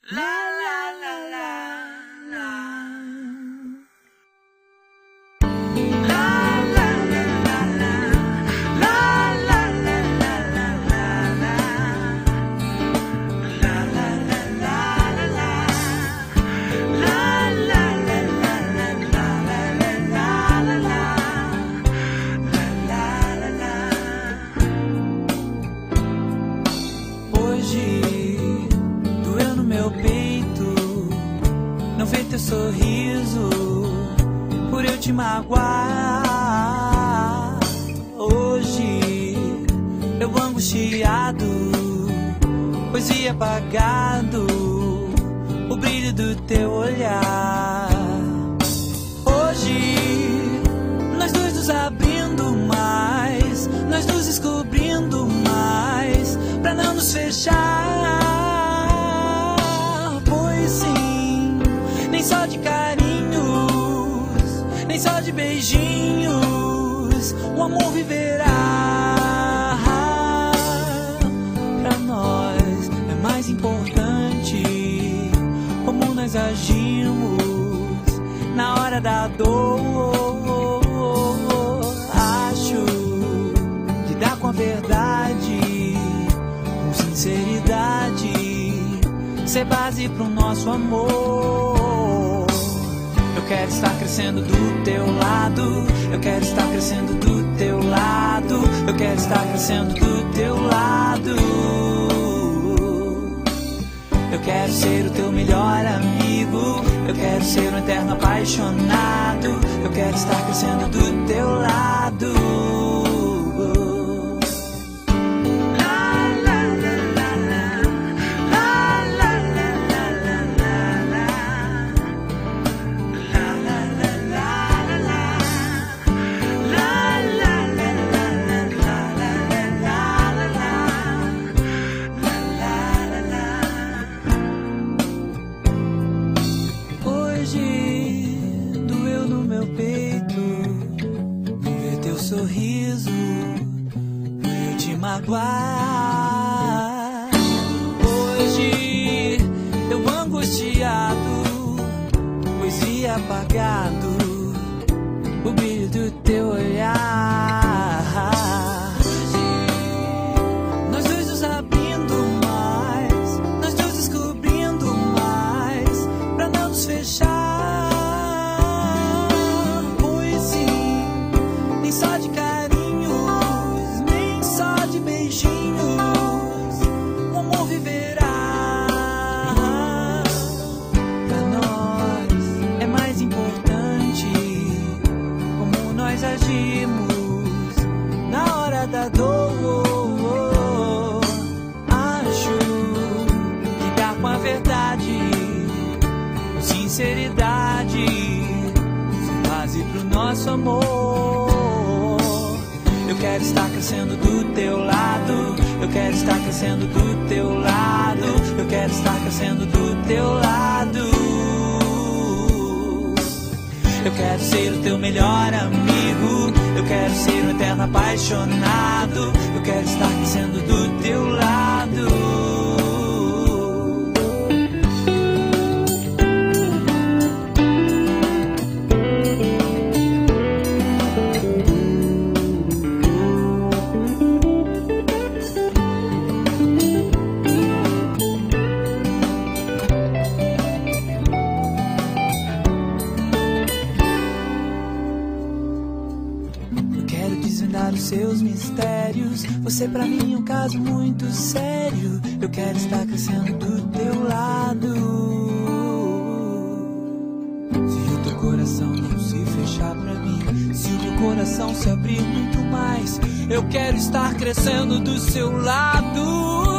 Sorriso por eu te magoar. Hoje eu angustiado, pois vi apagado o brilho do teu olhar. Hoje nós dois nos abrindo mais, nós nos descobrindo mais, pra não nos fechar. Pois sim, nem só de carinhos, nem só de beijinhos o amor viverá. Pra nós é mais importante como nós agimos na hora da dor. Acho que dá com a verdade, com sinceridade, ser base pro nosso amor. Eu quero estar crescendo do teu lado, eu quero estar crescendo do teu lado, eu quero estar crescendo do teu lado. Eu quero ser o teu melhor amigo, eu quero ser um eterno apaixonado, eu quero estar crescendo do teu lado. Sorriso por eu te magoar. Hoje eu angustiado, pois vi apagado o brilho do teu olhar. Nós dois nos abrindo mais, nós dois descobrindo mais, pra não nos fechar. Nem só de carinhos, nem só de beijinhos o amor viverá. Pra nós é mais importante como nós agimos na hora da dor. Acho que dá com a verdade, com sinceridade, ser base pro nosso amor. Eu quero estar crescendo do teu lado, eu quero estar crescendo do teu lado, eu quero estar crescendo do teu lado. Eu quero ser o teu melhor amigo, eu quero ser um eterno apaixonado, eu quero estar crescendo do teu lado. Os seus mistérios, você pra mim é um caso muito sério. Eu quero estar crescendo do teu lado. Se o teu coração não se fechar pra mim, se o meu coração se abrir muito mais, eu quero estar crescendo do seu lado.